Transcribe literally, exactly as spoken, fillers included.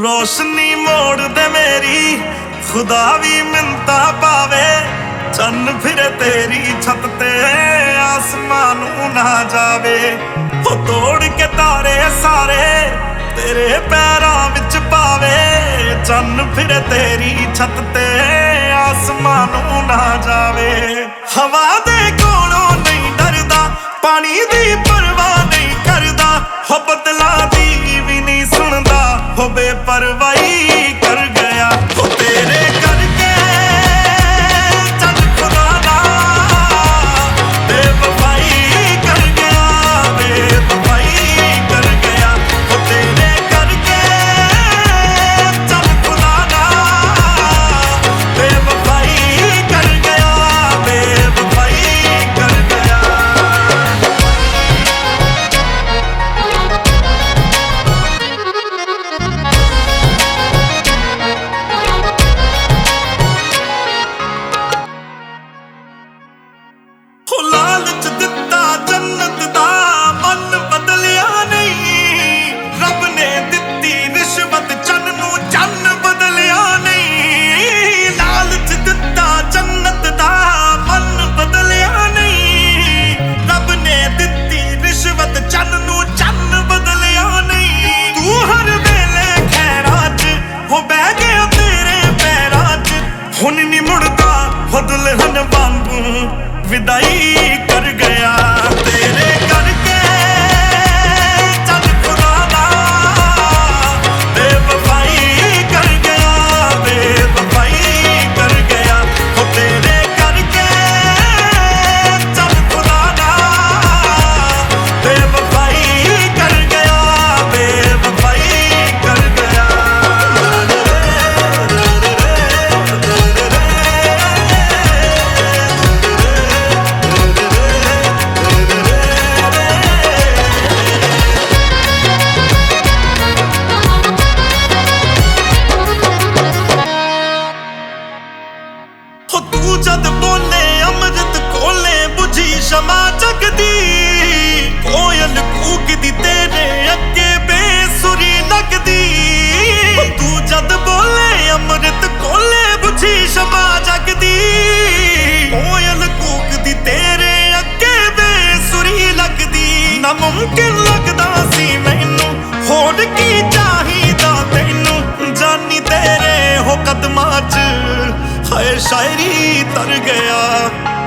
रोशनी मोड़ दे मेरी, खुदा भी मिन्नता पावे। चन्न फिरे तेरी छत ते आसमान ना जावे। हो तोड़ के तारे सारे तेरे पैरां विच पावे। चन्न फिरे तेरी छत ते आसमान ना जावे। हवा दे कोलों नहीं डरदा, पानी दी परवाह नहीं करदा। हो बदला दी भी नहीं सुनदा, हो बेपरवाही कर गया। हो तेरे करके चल खुदा ना बेवफाई कर गया, बेवफाई कर गया। हो तेरे करके चल खुदा ना बेवफाई कर गया, बेवफाई कर गया। हो लालच दिता जन्नत दा, मन बदलिया नहीं। रब ने दिती रिश्वत, चन्न नू चन्न बदलिया नहीं। लालच दिता जन्नत दा, मन बदलिया नहीं। रब ने दिती रिश्वत, चन्न नू चन्न बदलिया नहीं। तू हर वेले खैरां च हो बह गया तेरे पैरां च। हुण नहीं मुड़दा हो दुल्हन वांगू विदाई कर गया। तेरे करके चल खुदा ना बेवफाई कर गया, बेवफाई कर गया। हो तेरे करके चल खुदा ना बेवफाई कर गया, बेवफाई कर गया। हो तू जद बोले अमृत खोले, बुझी शमा जगदी। कोयल कूकदी तेरे अगे बेसुरी लगदी। हो तू जद बोले अमृत खोले, बुझी शमा जगदी। कोयल कूकदी तेरे अगे बेसुरी लगदी। नामुमकिन लगदा सी मैनू, होर की चाहिदा तैनू। जानी तेरे हो कदमां च हाय शायरी तर गया।